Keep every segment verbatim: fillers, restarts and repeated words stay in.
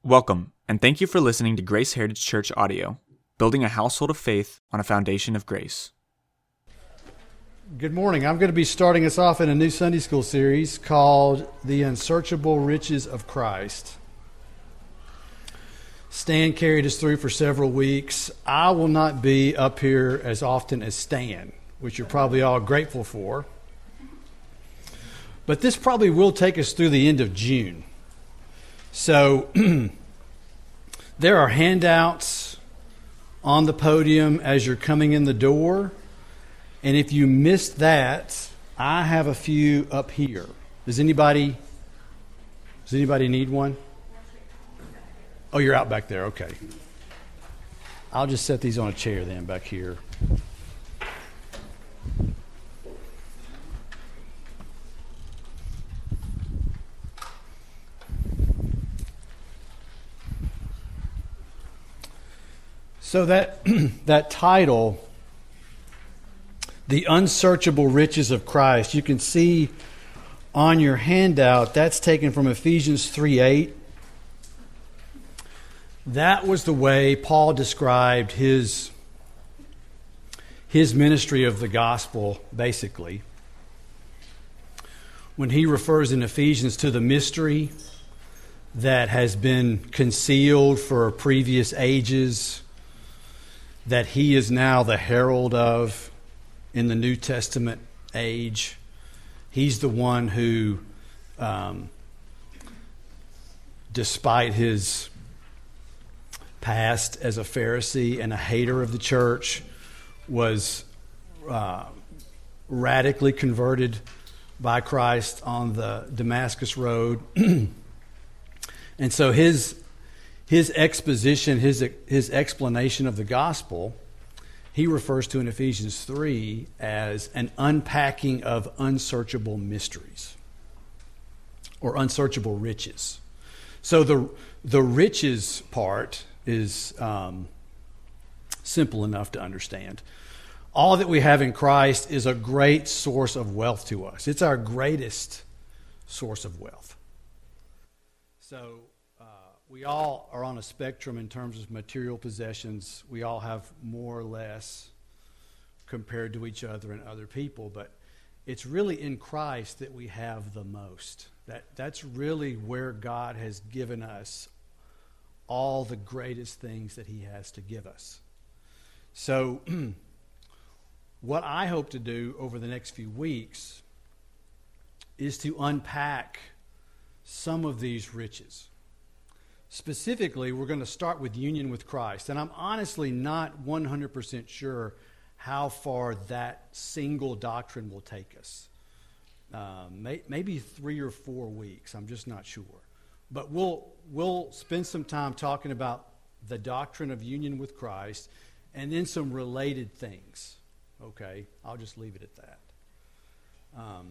Welcome, and thank you for listening to Grace Heritage Church audio, building a household of faith on a foundation of grace. Good morning. I'm going to be starting us off in a new Sunday school series called The Unsearchable Riches of Christ. Stan carried us through for several weeks. I will not be up here as often as Stan, which you're probably all grateful for. But this probably will take us through the end of June. So there are handouts on the podium as you're coming in the door. And if you missed that, I have a few up here. Does anybody does anybody need one? Oh, you're out back there. Okay. I'll just set these on a chair then back here. So that that title, The Unsearchable Riches of Christ, you can see on your handout, that's taken from Ephesians three eight. That was the way Paul described his, his ministry of the gospel, basically. When he refers in Ephesians to the mystery that has been concealed for previous ages, that he is now the herald of in the New Testament age. He's the one who, um, despite his past as a Pharisee and a hater of the church, was uh, radically converted by Christ on the Damascus Road. And so his His exposition, his his explanation of the gospel, he refers to in Ephesians three as an unpacking of unsearchable mysteries or unsearchable riches. So the the riches part is um, simple enough to understand. All that we have in Christ is a great source of wealth to us. It's our greatest source of wealth. So we all are on a spectrum in terms of material possessions. We all have more or less compared to each other and other people, but it's really in Christ that we have the most. That that's really where God has given us all the greatest things that he has to give us. So what I hope to do over the next few weeks is to unpack some of these riches. Specifically, we're going to start with union with Christ. And I'm honestly not one hundred percent sure how far that single doctrine will take us. Uh, may, maybe three or four weeks. I'm just not sure. But we'll we'll spend some time talking about the doctrine of union with Christ and then some related things. Okay? I'll just leave it at that. Um,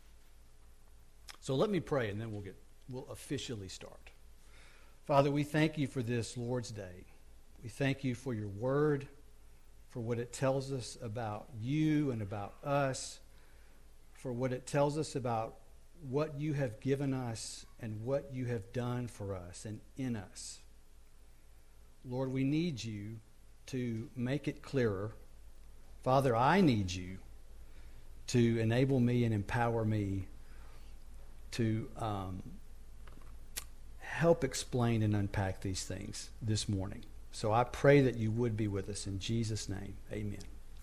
so let me pray, and then we'll get we'll officially start. Father, we thank you for this Lord's Day. We thank you for your word, for what it tells us about you and about us, for what it tells us about what you have given us and what you have done for us and in us. Lord, we need you to make it clearer. Father, I need you to enable me and empower me to um, help explain and unpack these things this morning. So I pray that you would be with us in Jesus' name. Amen.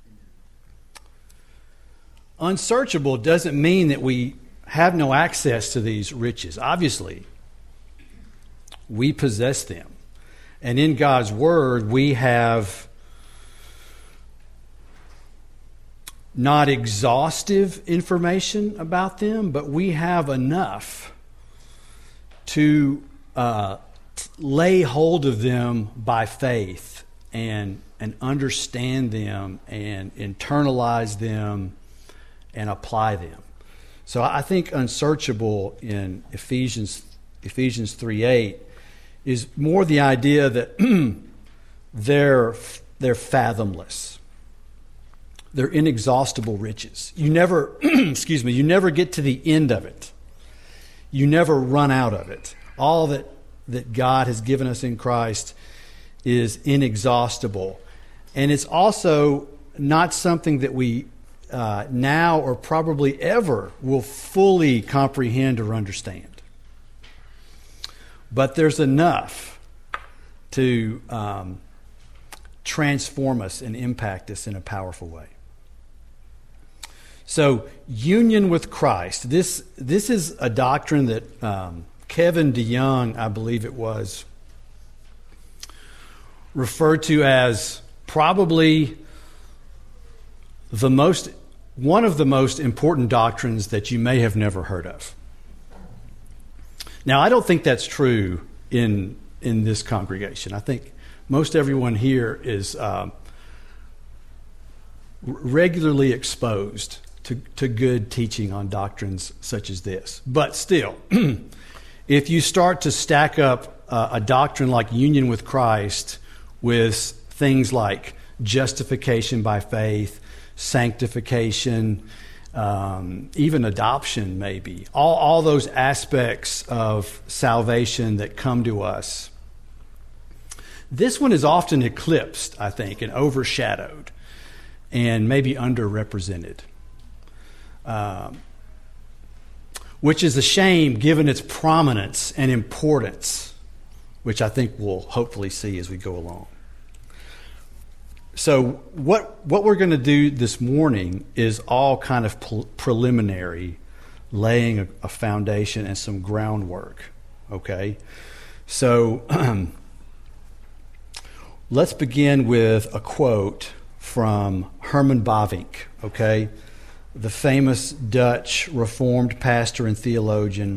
Unsearchable doesn't mean that we have no access to these riches. Obviously, we possess them. And in God's Word, we have not exhaustive information about them, but we have enough to Uh, lay hold of them by faith and and understand them and internalize them and apply them. So I think unsearchable in Ephesians Ephesians three eight is more the idea that they're they're fathomless. They're inexhaustible riches. You never excuse me, you never get to the end of it. You never run out of it. All that that God has given us in Christ is inexhaustible. And it's also not something that we uh, now or probably ever will fully comprehend or understand. But there's enough to um, transform us and impact us in a powerful way. So, union with Christ. This this is a doctrine that um, Kevin DeYoung, I believe it was, referred to as probably the most one of the most important doctrines that you may have never heard of. Now, I don't think that's true in in this congregation. I think most everyone here is um, regularly exposed to, to good teaching on doctrines such as this. But still, if you start to stack up uh, a doctrine like union with Christ with things like justification by faith, sanctification, um, even adoption maybe, all, all those aspects of salvation that come to us, this one is often eclipsed, I think, and overshadowed and maybe underrepresented. Um, which is a shame given its prominence and importance, which I think we'll hopefully see as we go along. So what what we're going to do this morning is all kind of pre- preliminary, laying a, a foundation and some groundwork, okay? So let's begin with a quote from Herman Bavinck, okay? The famous Dutch Reformed pastor and theologian.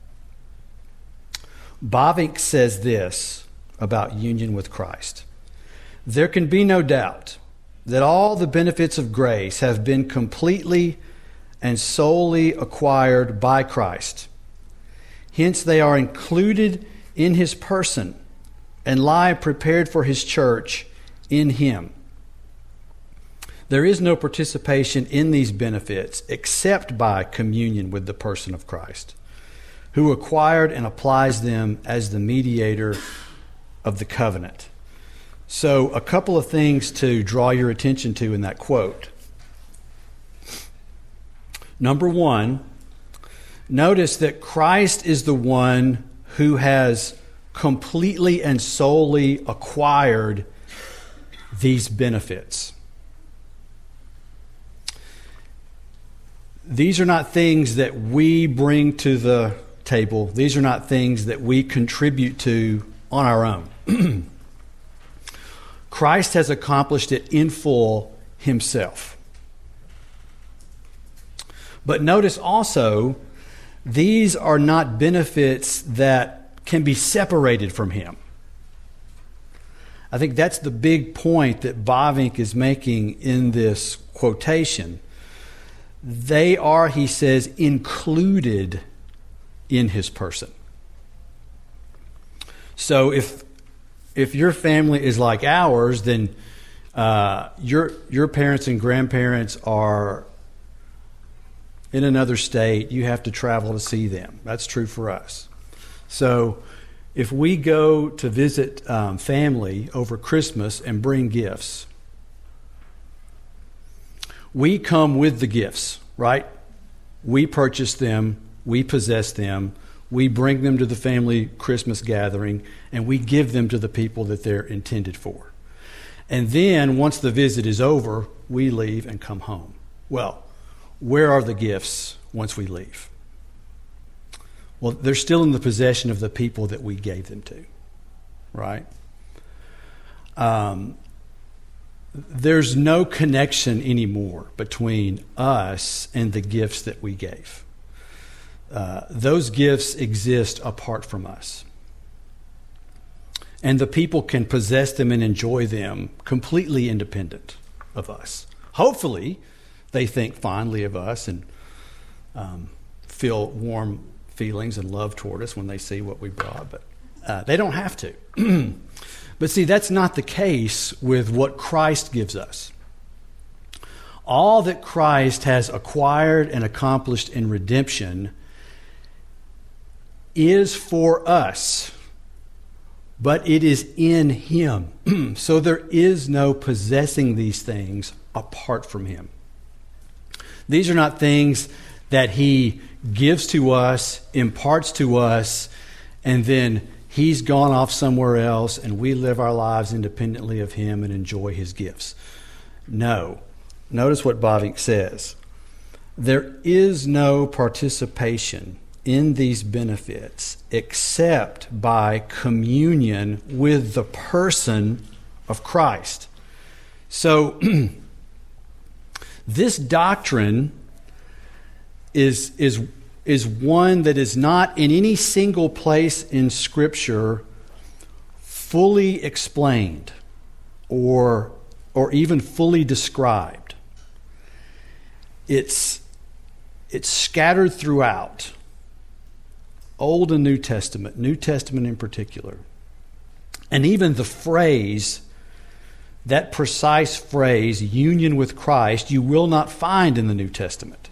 Bavinck says this about union with Christ. There can be no doubt that all the benefits of grace have been completely and solely acquired by Christ. Hence they are included in his person and lie prepared for his church in him. There is no participation in these benefits except by communion with the person of Christ, who acquired and applies them as the mediator of the covenant. So, a couple of things to draw your attention to in that quote. Number one, notice that Christ is the one who has completely and solely acquired these benefits. These are not things that we bring to the table. These are not things that we contribute to on our own. Christ has accomplished it in full himself. But notice also, these are not benefits that can be separated from him. I think that's the big point that Bavinck is making in this quotation. They are, he says, included in his person. So if if your family is like ours, then uh, your your parents and grandparents are in another state. You have to travel to see them. That's true for us. So if we go to visit um, family over Christmas and bring gifts, we come with the gifts, right? We purchase them, we possess them, we bring them to the family Christmas gathering, and we give them to the people that they're intended for. And then, once the visit is over, we leave and come home. Well, where are the gifts once we leave? Well, they're still in the possession of the people that we gave them to, right? Um, there's no connection anymore between us and the gifts that we gave. Uh, those gifts exist apart from us. And the people can possess them and enjoy them completely independent of us. Hopefully, they think fondly of us and um, feel warm feelings and love toward us when they see what we brought, but uh, they don't have to. But see, that's not the case with what Christ gives us. All that Christ has acquired and accomplished in redemption is for us but it is in him. So there is no possessing these things apart from him. These are not things that he gives to us, imparts to us, and then he's gone off somewhere else and we live our lives independently of him and enjoy his gifts. No. Notice what Bavinck says. There is no participation in these benefits except by communion with the person of Christ. So this doctrine is, is, is one that is not in any single place in Scripture fully explained or, or even fully described. It's, it's scattered throughout, Old and New Testament, New Testament in particular. And even the phrase, that precise phrase, union with Christ, you will not find in the New Testament.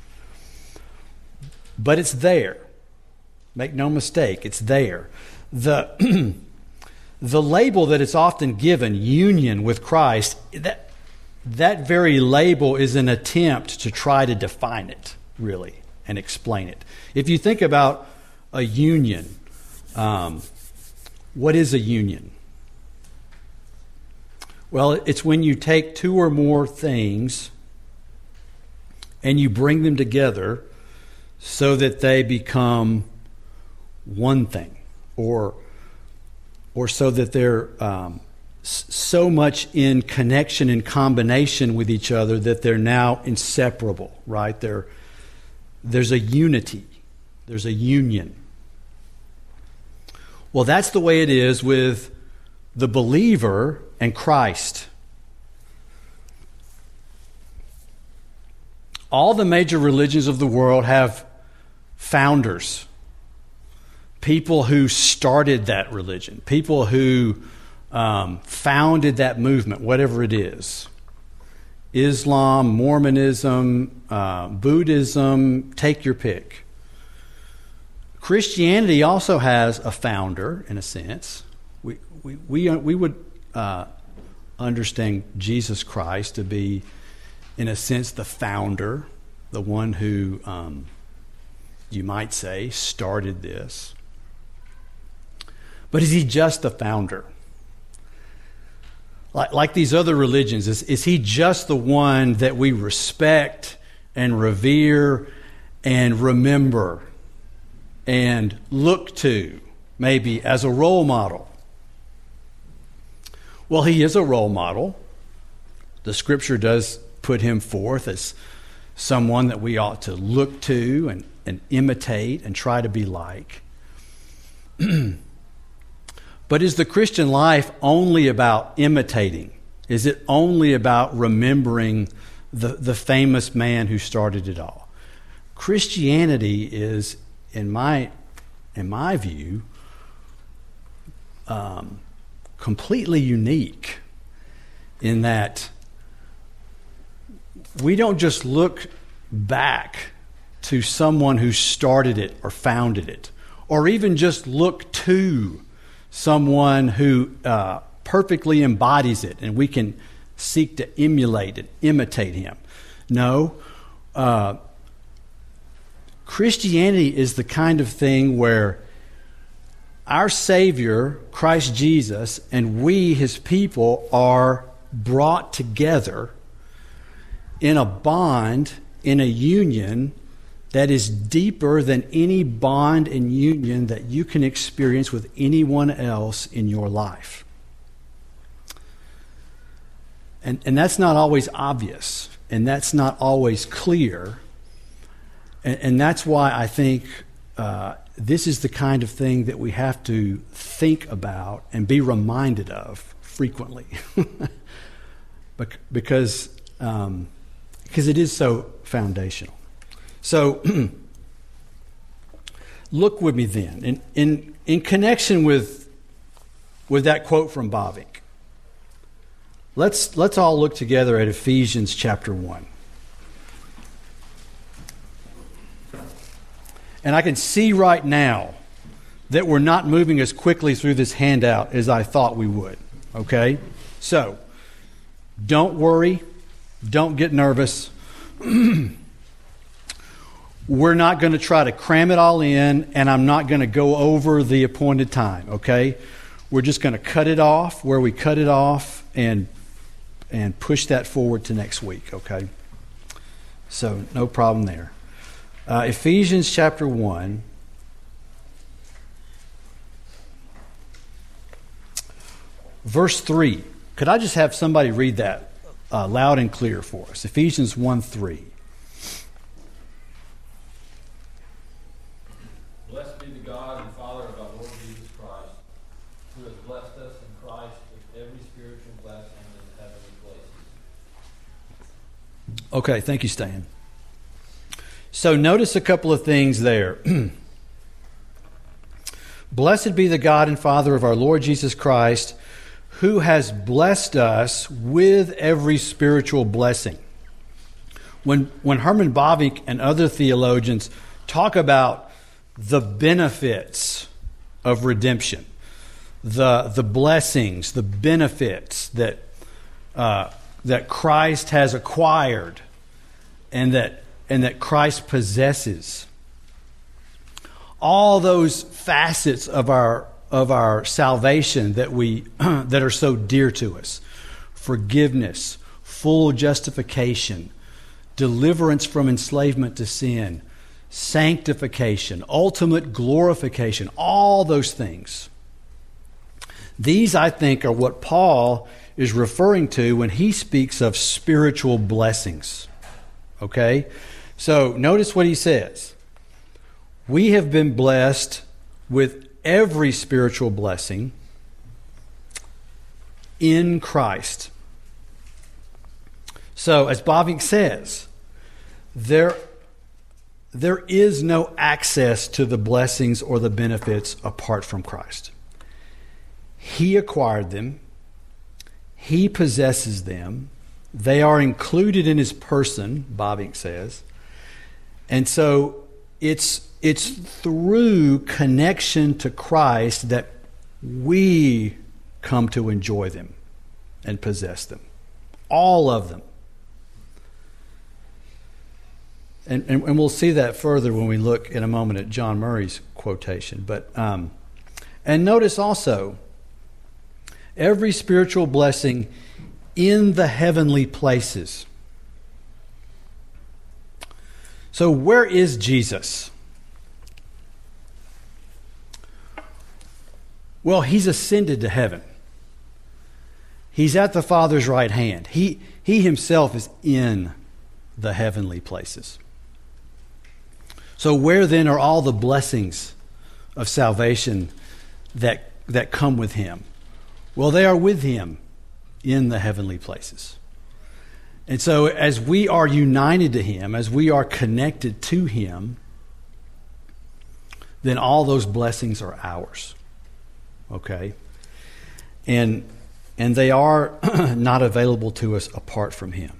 But it's there. Make no mistake, it's there. The, the label that it's often given, union with Christ, that, that very label is an attempt to try to define it, really, and explain it. If you think about a union, um, what is a union? Well, it's when you take two or more things and you bring them together so that they become one thing, or or so that they're um, so much in connection and combination with each other that they're now inseparable, right? They're, there's a unity. There's a union. Well, that's the way it is with the believer and Christ. All the major religions of the world have founders, people who started that religion, people who um, founded that movement, whatever it is. Islam, Mormonism, uh, Buddhism, take your pick. Christianity also has a founder, in a sense. We we we, we would uh, understand Jesus Christ to be, in a sense, the founder, the one who, um, you might say, started this. But is he just the founder? Like, like these other religions, is, is he just the one that we respect and revere and remember and look to, maybe as a role model? Well, he is a role model. The Scripture does put him forth as someone that we ought to look to and, and imitate and try to be like. But is the Christian life only about imitating? Is it only about remembering the, the famous man who started it all? Christianity is, in my in my view, um, completely unique in that we don't just look back to someone who started it or founded it, or even just look to someone who uh, perfectly embodies it and we can seek to emulate and imitate him. No, uh, Christianity is the kind of thing where our Savior, Christ Jesus, and we, his people, are brought together in a bond, in a union that is deeper than any bond and union that you can experience with anyone else in your life. And, and that's not always obvious, and that's not always clear. And, and that's why I think uh, this is the kind of thing that we have to think about and be reminded of frequently. because, um, because it is so foundational. So, look with me then, in, in, in connection with, with that quote from Bavinck. Let's, let's all look together at Ephesians chapter one. And I can see right now that we're not moving as quickly through this handout as I thought we would. Okay? So, don't worry. Don't get nervous. We're not going to try to cram it all in, and I'm not going to go over the appointed time. Okay? We're just going to cut it off where we cut it off and and push that forward to next week. Okay? So, no problem there. Uh, Ephesians chapter one. Verse three. Could I just have somebody read that uh, loud and clear for us? Ephesians one three. Blessed be the God and Father of our Lord Jesus Christ, who has blessed us in Christ with every spiritual blessing in heavenly places. Okay, thank you, Stan. So notice a couple of things there. Blessed be the God and Father of our Lord Jesus Christ, who has blessed us with every spiritual blessing. When, when Herman Bavinck and other theologians talk about the benefits of redemption, the, the blessings, the benefits that, uh, that Christ has acquired and that, and that Christ possesses, all those facets of our of our salvation that we that are so dear to us. Forgiveness, full justification, deliverance from enslavement to sin, sanctification, ultimate glorification, all those things. These, I think, are what Paul is referring to when he speaks of spiritual blessings. Okay? So, notice what he says. We have been blessed with every spiritual blessing in Christ. So, as Bavinck says, there, there is no access to the blessings or the benefits apart from Christ. He acquired them. He possesses them. They are included in his person, Bavinck says. And so, it's It's through connection to Christ that we come to enjoy them and possess them. All of them. And, and, and we'll see that further when we look in a moment at John Murray's quotation. But um, and notice also, every spiritual blessing in the heavenly places. So where is Jesus? Well, he's ascended to heaven. He's at the Father's right hand. He, he himself is in the heavenly places. So where then are all the blessings of salvation that, that come with him? Well, they are with him in the heavenly places. And so as we are united to him, as we are connected to him, then all those blessings are ours. Okay? And and they are not available to us apart from him.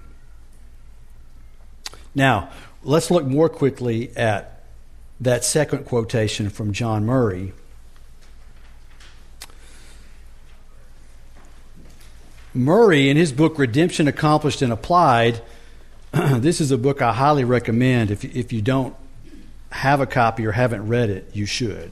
Now, let's look more quickly at that second quotation from John Murray. Murray, in his book Redemption Accomplished and Applied, this is a book I highly recommend. If, if you don't have a copy or haven't read it, you should.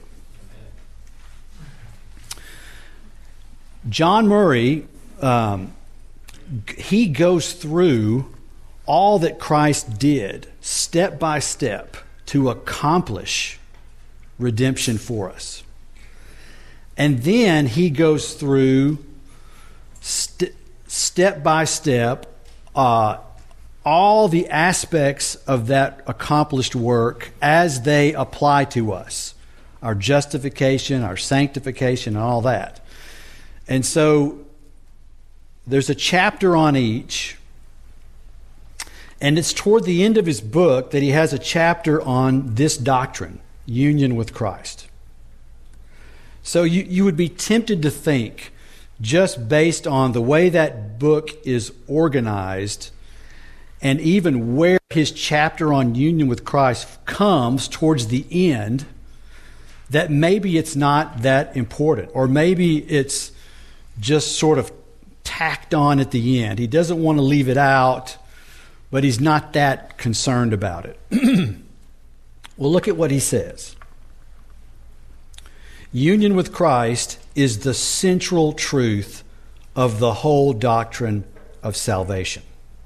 John Murray, um, he goes through all that Christ did, step by step, to accomplish redemption for us. And then he goes through st- step by step uh, all the aspects of that accomplished work as they apply to us. Our justification, our sanctification, and all that. And so there's a chapter on each. And it's toward the end of his book that he has a chapter on this doctrine, union with Christ. So you, you would be tempted to think, just based on the way that book is organized, and even where his chapter on union with Christ comes towards the end, that maybe it's not that important, or maybe it's just sort of tacked on at the end. He doesn't want to leave it out, but he's not that concerned about it. Well, look at what he says. Union with Christ is the central truth of the whole doctrine of salvation.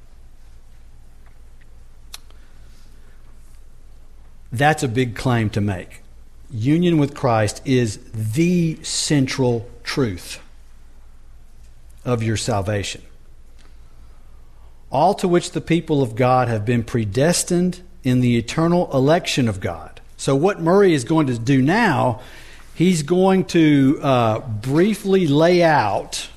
That's a big claim to make. Union with Christ is the central truth of your salvation. All to which the people of God have been predestined in the eternal election of God. So what Murray is going to do now, he's going to uh, briefly lay out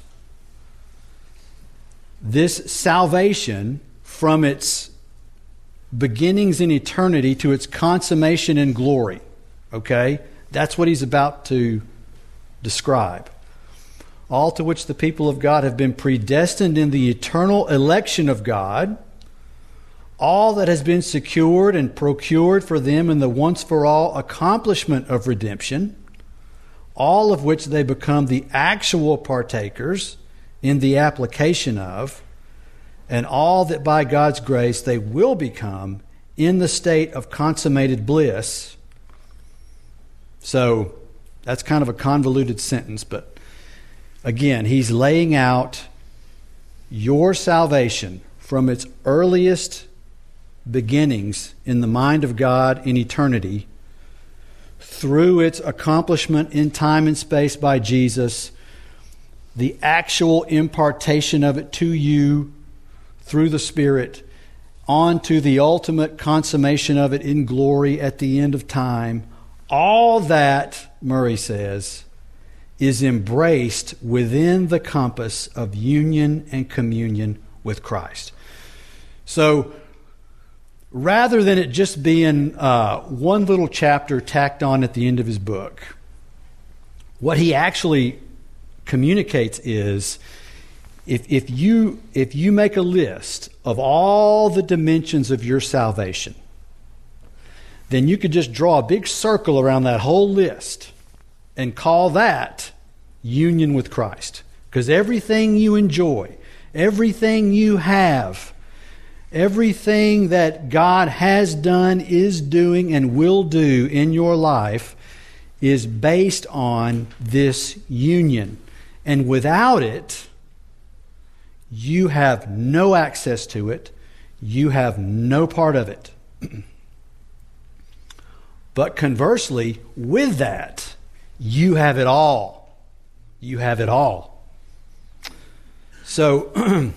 this salvation from its beginnings in eternity to its consummation in glory. Okay? That's what he's about to describe. All to which the people of God have been predestined in the eternal election of God, all that has been secured and procured for them in the once-for-all accomplishment of redemption, all of which they become the actual partakers in the application of, and all that by God's grace they will become in the state of consummated bliss. So that's kind of a convoluted sentence, but again, he's laying out your salvation from its earliest beginnings in the mind of God in eternity through its accomplishment in time and space by Jesus, the actual impartation of it to you through the Spirit, on to the ultimate consummation of it in glory at the end of time. All that, Murray says, is embraced within the compass of union and communion with Christ. So, rather than it just being uh, one little chapter tacked on at the end of his book, what he actually communicates is, if, if you if you make a list of all the dimensions of your salvation, then you could just draw a big circle around that whole list and call that union with Christ. Because everything you enjoy, everything you have, everything that God has done, is doing, and will do in your life is based on this union. And without it, you have no access to it. You have no part of it. But conversely, with that, you have it all. You have it all. So,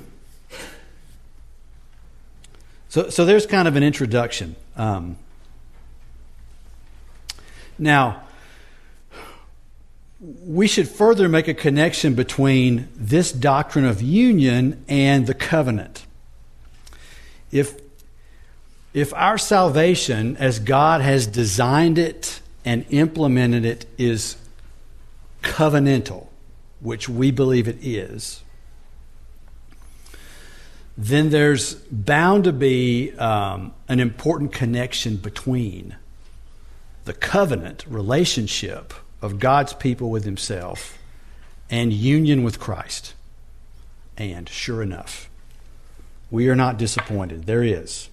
so, so there's kind of an introduction. Um, now, we should further make a connection between this doctrine of union and the covenant. If, if our salvation, as God has designed it and implemented it, is covenantal, which we believe it is, then there's bound to be um, an important connection between the covenant relationship of God's people with Himself and union with Christ. And sure enough, we are not disappointed. There is.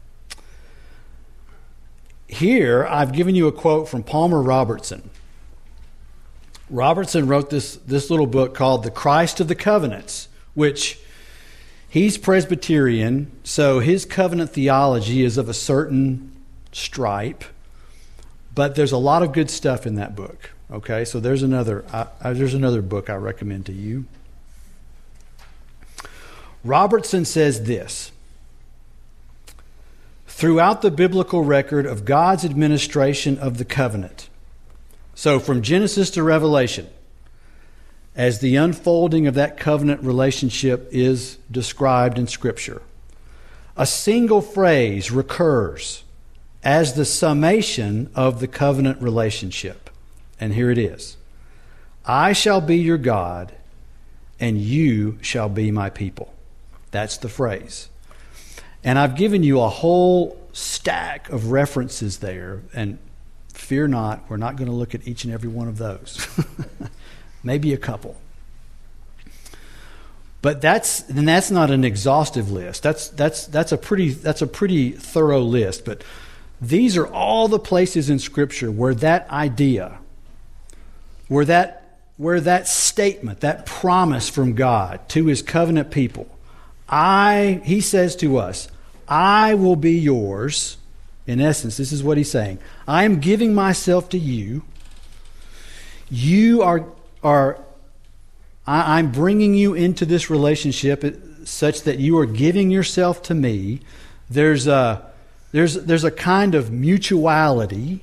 Here, I've given you a quote from Palmer Robertson. Robertson wrote this, this little book called The Christ of the Covenants, which he's Presbyterian, so his covenant theology is of a certain stripe, but there's a lot of good stuff in that book. Okay, so there's another I, I, there's another book I recommend to you. Robertson says this: throughout the biblical record of God's administration of the covenant, so from Genesis to Revelation, as the unfolding of that covenant relationship is described in Scripture, a single phrase recurs as the summation of the covenant relationship. And here it is: I shall be your God, and you shall be my people. That's the phrase. And I've given you a whole stack of references there, and fear not, we're not going to look at each and every one of those. Maybe a couple. But that's and that's not an exhaustive list. That's that's that's a pretty that's a pretty thorough list. But these are all the places in Scripture where that idea, where that where that statement, that promise from God to His covenant people, I He says to us, I will be yours. In essence, this is what He's saying. I am giving myself to you. You are are. I, I'm bringing you into this relationship such that you are giving yourself to me. There's a there's there's a kind of mutuality.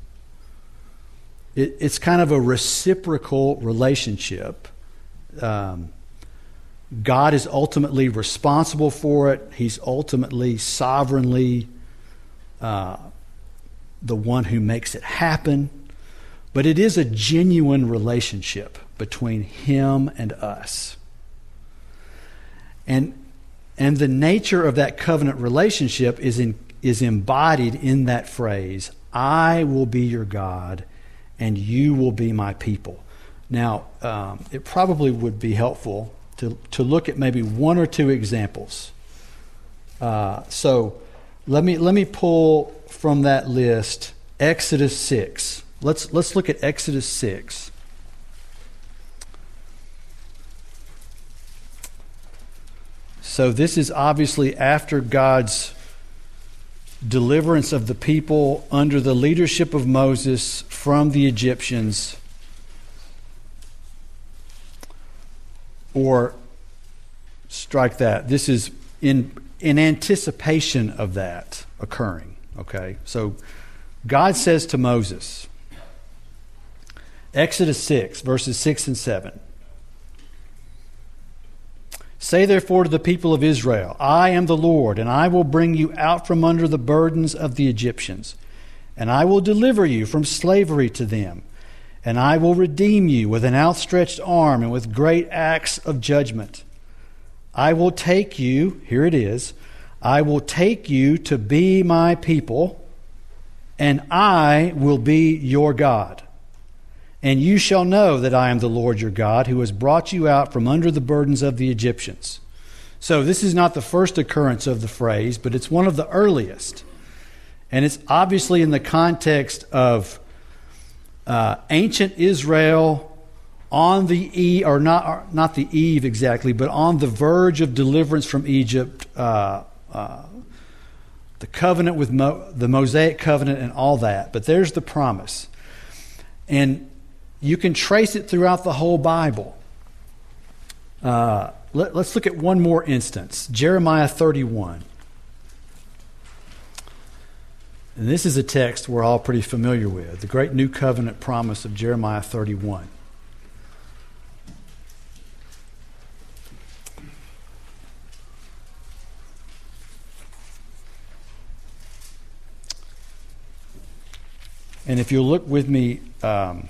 It, it's kind of a reciprocal relationship. Um, God is ultimately responsible for it. He's ultimately sovereignly uh, the one who makes it happen. But it is a genuine relationship between Him and us. And, and the nature of that covenant relationship is, in, is embodied in that phrase, I will be your God and you will be my people. Now, um, it probably would be helpful to, to look at maybe one or two examples. Uh, so let me let me pull from that list Exodus six. Let's let's look at Exodus six. So this is obviously after God's deliverance of the people under the leadership of Moses from the Egyptians. Or strike that. This is in in anticipation of that occurring. Okay? So God says to Moses, Exodus six, verses six and seven. Say therefore to the people of Israel, I am the Lord, and I will bring you out from under the burdens of the Egyptians, and I will deliver you from slavery to them, and I will redeem you with an outstretched arm and with great acts of judgment. I will take you, here it is, I will take you to be my people, and I will be your God. And you shall know that I am the Lord your God, who has brought you out from under the burdens of the Egyptians. So this is not the first occurrence of the phrase, but it's one of the earliest. And it's obviously in the context of uh, ancient Israel on the eve, or not, or not the eve exactly, but on the verge of deliverance from Egypt, uh, uh, the covenant with Mo- the Mosaic covenant and all that. But there's the promise. And you can trace it throughout the whole Bible. Uh, let, let's look at one more instance. Jeremiah thirty-one. And this is a text we're all pretty familiar with. The great new covenant promise of Jeremiah thirty-one. And if you'll look with me... Um,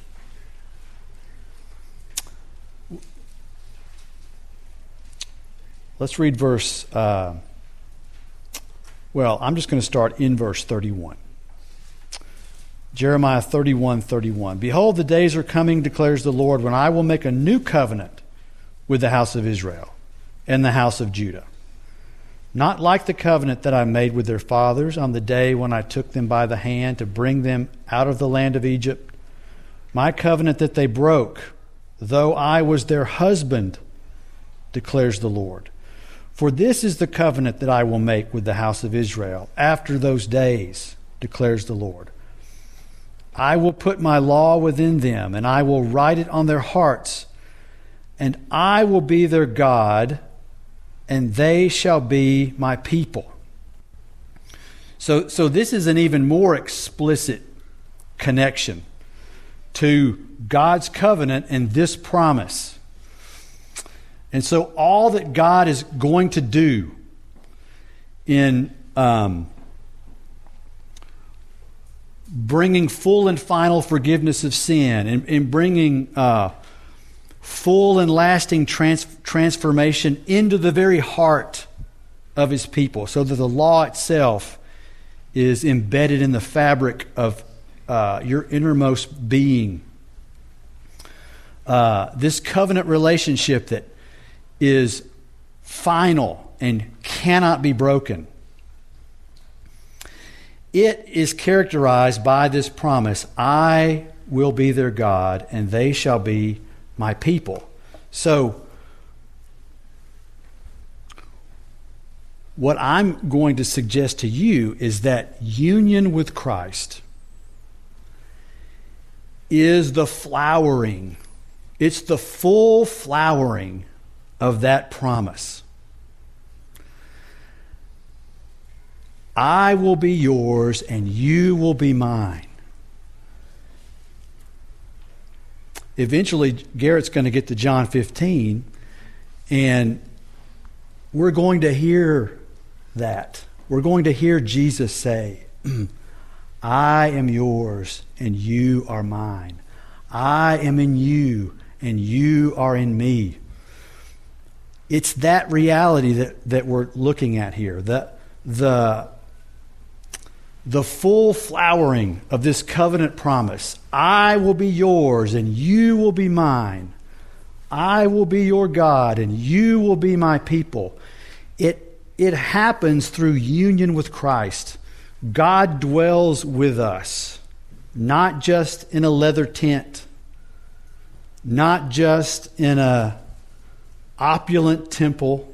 Let's read verse, uh, well, I'm just going to start in verse thirty-one. Jeremiah thirty-one, thirty-one. Behold, the days are coming, declares the Lord, when I will make a new covenant with the house of Israel and the house of Judah. Not like the covenant that I made with their fathers on the day when I took them by the hand to bring them out of the land of Egypt. My covenant that they broke, though I was their husband, declares the Lord. For this is the covenant that I will make with the house of Israel after those days, declares the Lord. I will put my law within them, and I will write it on their hearts, and I will be their God, and they shall be my people. So, so this is an even more explicit connection to God's covenant and this promise. And so all that God is going to do in um, bringing full and final forgiveness of sin, and in, in bringing uh, full and lasting trans- transformation into the very heart of His people, so that the law itself is embedded in the fabric of, uh, your innermost being. Uh, this covenant relationship that is final and cannot be broken. It is characterized by this promise, I will be their God, and they shall be my people. So, what I'm going to suggest to you is that union with Christ is the flowering, it's the full flowering of that promise. I will be yours and you will be mine. Eventually, Garrett's going to get to John fifteen, and we're going to hear that. We're going to hear Jesus say, I am yours and you are mine. I am in you and you are in me. It's that reality that, that we're looking at here. The, the, the full flowering of this covenant promise. I will be yours and you will be mine. I will be your God and you will be my people. It, it happens through union with Christ. God dwells with us, not just in a leather tent, not just in a opulent temple,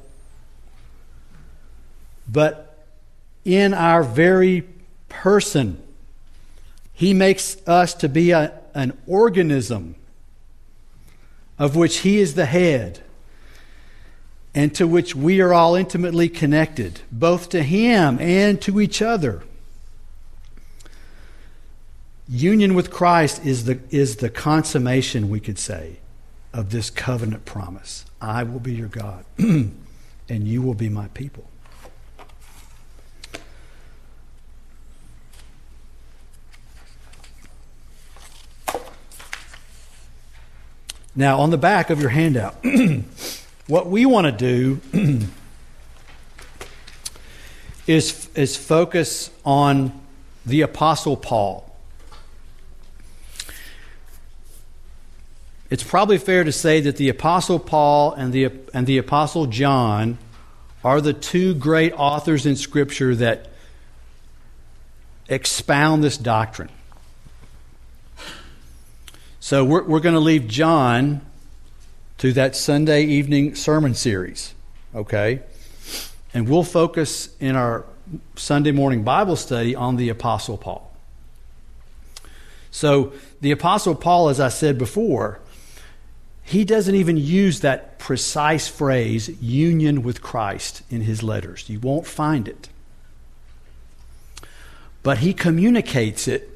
but in our very person. He makes us to be a, an organism of which He is the head and to which we are all intimately connected, both to Him and to each other. Union with Christ is the, is the consummation, we could say, of this covenant promise. I will be your God, and you will be my people. Now, on the back of your handout, what we want to do is, is focus on the Apostle Paul. It's probably fair to say that the Apostle Paul and the, and the Apostle John are the two great authors in Scripture that expound this doctrine. So we're, we're going to leave John to that Sunday evening sermon series, okay? And we'll focus in our Sunday morning Bible study on the Apostle Paul. So the Apostle Paul, as I said before, he doesn't even use that precise phrase, union with Christ, in his letters. You won't find it. But he communicates it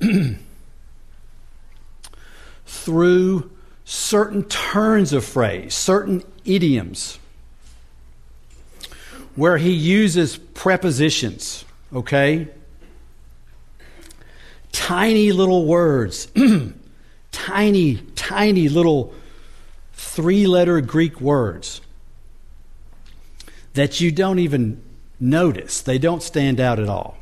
through certain turns of phrase, certain idioms, where he uses prepositions, okay? Tiny little words, tiny, tiny little three-letter Greek words that you don't even notice. They don't stand out at all.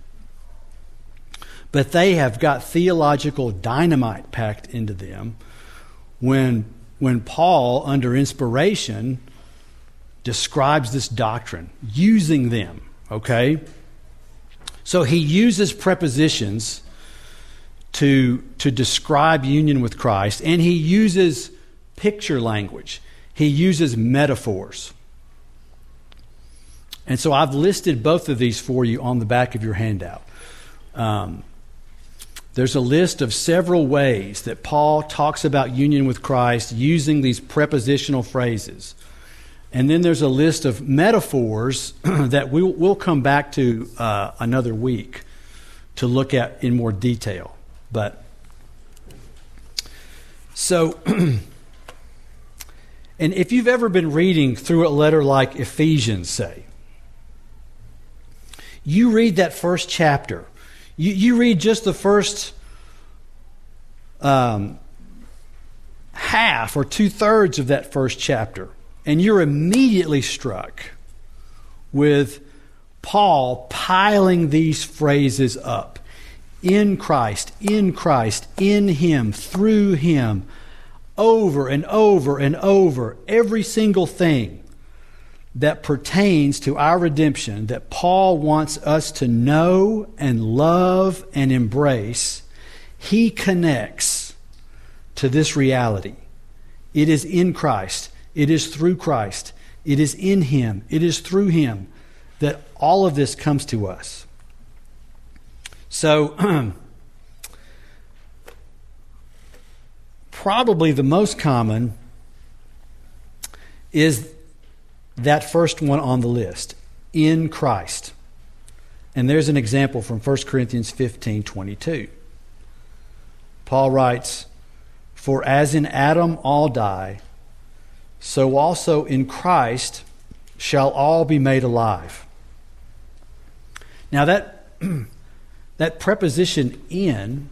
But they have got theological dynamite packed into them when, when Paul, under inspiration, describes this doctrine, using them, okay? So he uses prepositions to, to describe union with Christ, and he uses picture language. He uses metaphors. And so I've listed both of these for you on the back of your handout. Um, there's a list of several ways that Paul talks about union with Christ using these prepositional phrases. And then there's a list of metaphors that we'll, we'll come back to uh, another week to look at in more detail. But so... And if you've ever been reading through a letter like Ephesians, say, you read that first chapter. You, you read just the first um, half or two-thirds of that first chapter, and you're immediately struck with Paul piling these phrases up in Christ, in Christ, in Him, through Him, over and over and over. Every single thing that pertains to our redemption that Paul wants us to know and love and embrace, he connects to this reality. It is in Christ. It is through Christ. It is in Him. It is through Him that all of this comes to us. So, probably the most common is that first one on the list, in Christ. And there's an example from First Corinthians fifteen twenty-two. Paul writes, "For as in Adam all die, so also in Christ shall all be made alive." Now that that preposition in,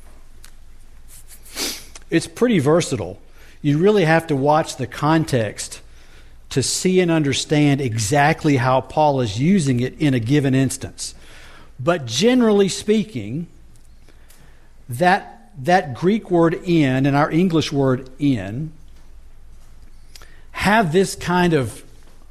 it's pretty versatile. You really have to watch the context to see and understand exactly how Paul is using it in a given instance. But generally speaking, that, that Greek word in and our English word in have this kind of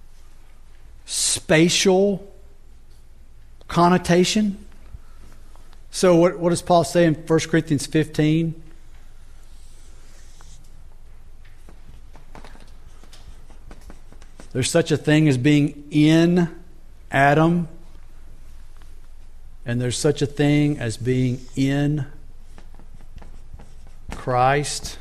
spatial connotation. So what, what does Paul say in First Corinthians fifteen? There's such a thing as being in Adam, and there's such a thing as being in Christ.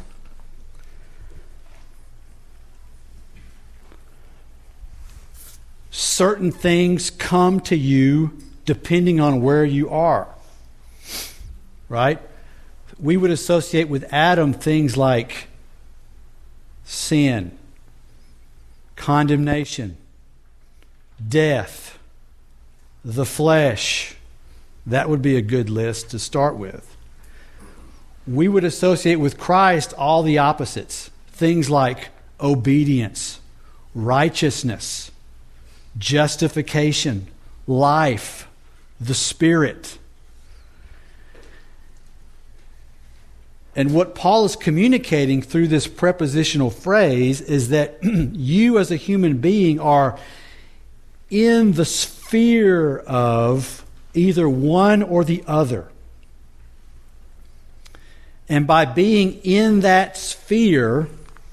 Certain things come to you depending on where you are, right? We would associate with Adam things like sin, condemnation, death, the flesh. That would be a good list to start with. We would associate with Christ all the opposites. Things like obedience, righteousness, justification, life, the Spirit. And what Paul is communicating through this prepositional phrase is that you as a human being are in the sphere of either one or the other. And by being in that sphere,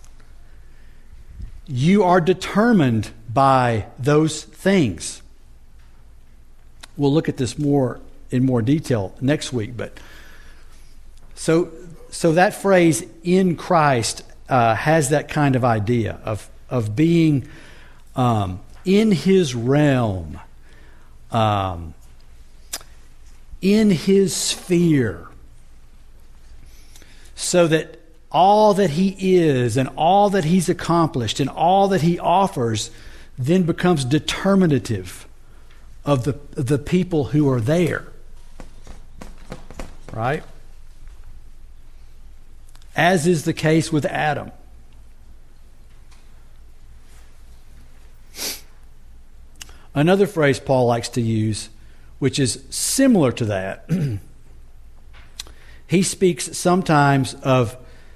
you are determined by those things. We'll look at this more in more detail next week. But so so that phrase "in Christ" uh, has that kind of idea of of being um, in His realm, um, in His sphere, so that all that He is and all that He's accomplished and all that He offers then becomes determinative of the the people who are there. Right? As is the case with Adam. Another phrase Paul likes to use, which is similar to that, he speaks sometimes of,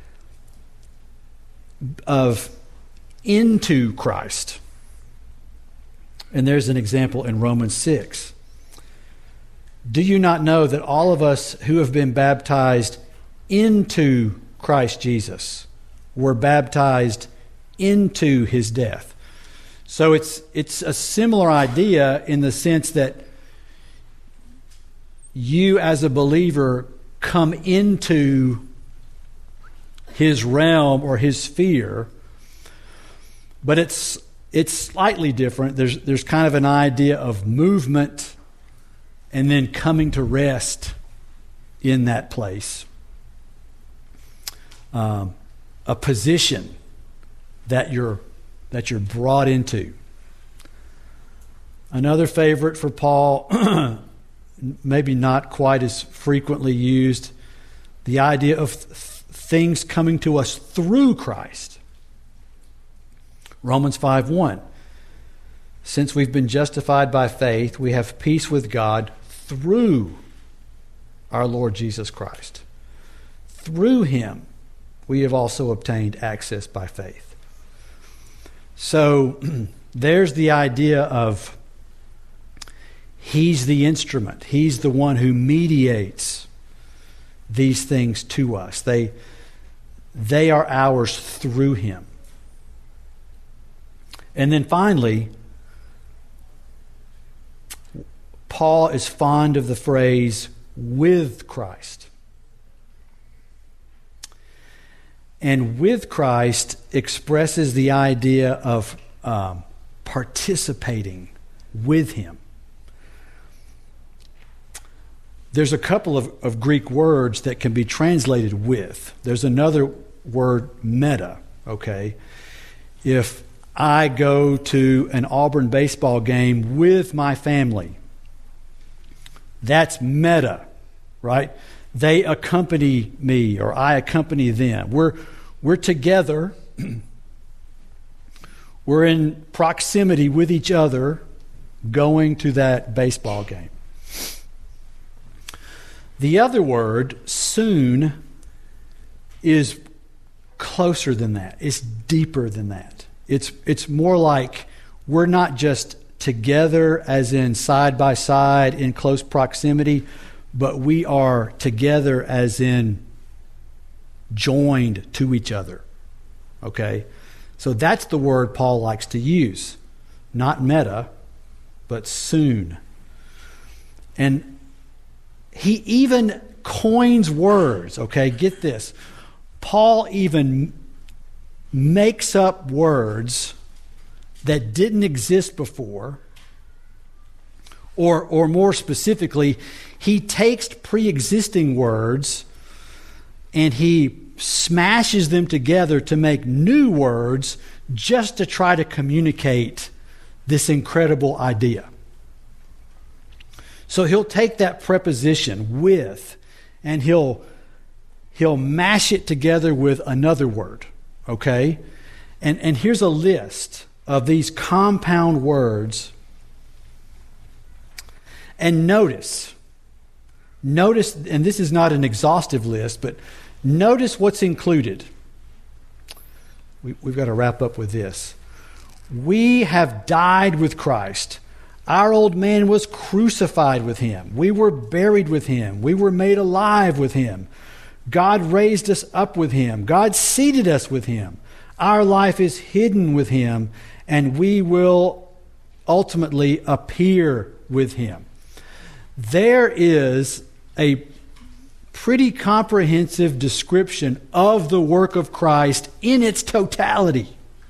of into Christ. And there's an example in Romans six. Do you not know that all of us who have been baptized into Christ Jesus were baptized into His death? So it's it's a similar idea in the sense that you as a believer come into His realm or His sphere, but it's it's slightly different. There's there's kind of an idea of movement and then coming to rest in that place. Um, a position that you're that you're brought into. Another favorite for Paul, maybe not quite as frequently used, the idea of th- things coming to us through Christ. Romans five one. Since we've been justified by faith, we have peace with God through our Lord Jesus Christ. Through him, we have also obtained access by faith. So there's the idea of he's the instrument. He's the one who mediates these things to us. They, they are ours through him. And then finally, Paul is fond of the phrase, with Christ. And with Christ expresses the idea of um, participating with him. There's a couple of, of Greek words that can be translated with. There's another word, meta, okay? If I go to an Auburn baseball game with my family, that's meta, right? They accompany me or I accompany them. We're, we're together. We're in proximity with each other going to that baseball game. The other word, soon, is closer than that. It's deeper than that. It's, it's more like we're not just together as in side by side in close proximity, but we are together as in joined to each other. Okay? So that's the word Paul likes to use. Not meta, but soon. And he even coins words, okay? Get this. Paul even makes up words that didn't exist before, or, or more specifically, he takes pre-existing words and he smashes them together to make new words just to try to communicate this incredible idea. So he'll take that preposition, with, and he'll he'll mash it together with another word, okay? And, and here's a list of these compound words. And notice, notice, and this is not an exhaustive list, but notice what's included. We, we've got to wrap up with this. We have died with Christ. Our old man was crucified with him. We were buried with him. We were made alive with him. God raised us up with him. God seated us with him. Our life is hidden with him, and we will ultimately appear with him. There is a pretty comprehensive description of the work of Christ in its totality.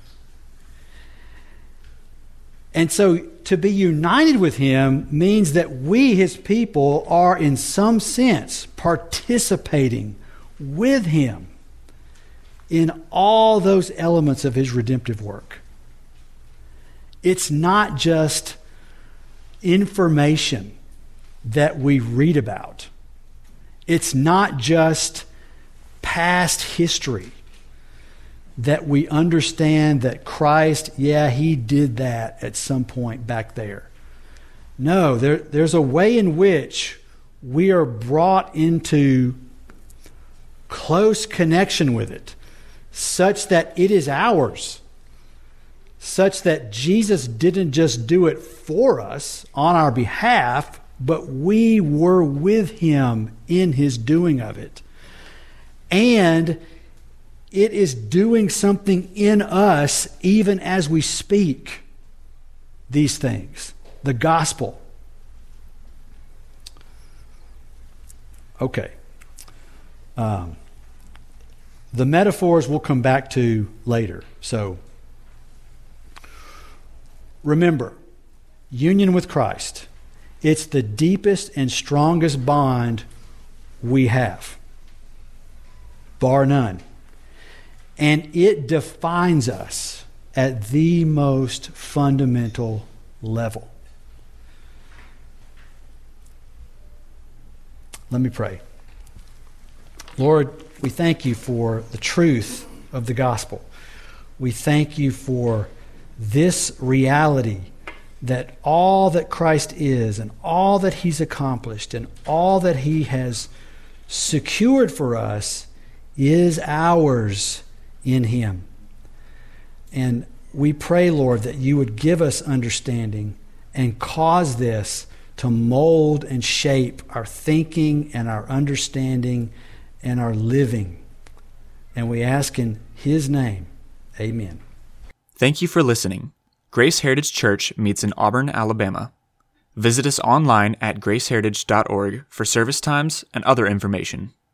And so to be united with him means that we, his people, are in some sense participating with him in all those elements of his redemptive work. It's not just information that we read about. It's not just past history that we understand that Christ, yeah, he did that at some point back there. No, there, there's a way in which we are brought into close connection with it, such that it is ours, such that Jesus didn't just do it for us on our behalf, but we were with him in his doing of it. And it is doing something in us even as we speak these things. The gospel. Okay. Um, the metaphors we'll come back to later. So, remember, union with Christ. It's the deepest and strongest bond we have, bar none. And it defines us at the most fundamental level. Let me pray. Lord, we thank you for the truth of the gospel. We thank you for this reality that all that Christ is and all that he's accomplished and all that he has secured for us is ours in him. And we pray, Lord, that you would give us understanding and cause this to mold and shape our thinking and our understanding and our living. And we ask in his name, amen. Thank you for listening. Grace Heritage Church meets in Auburn, Alabama. Visit us online at grace heritage dot org for service times and other information.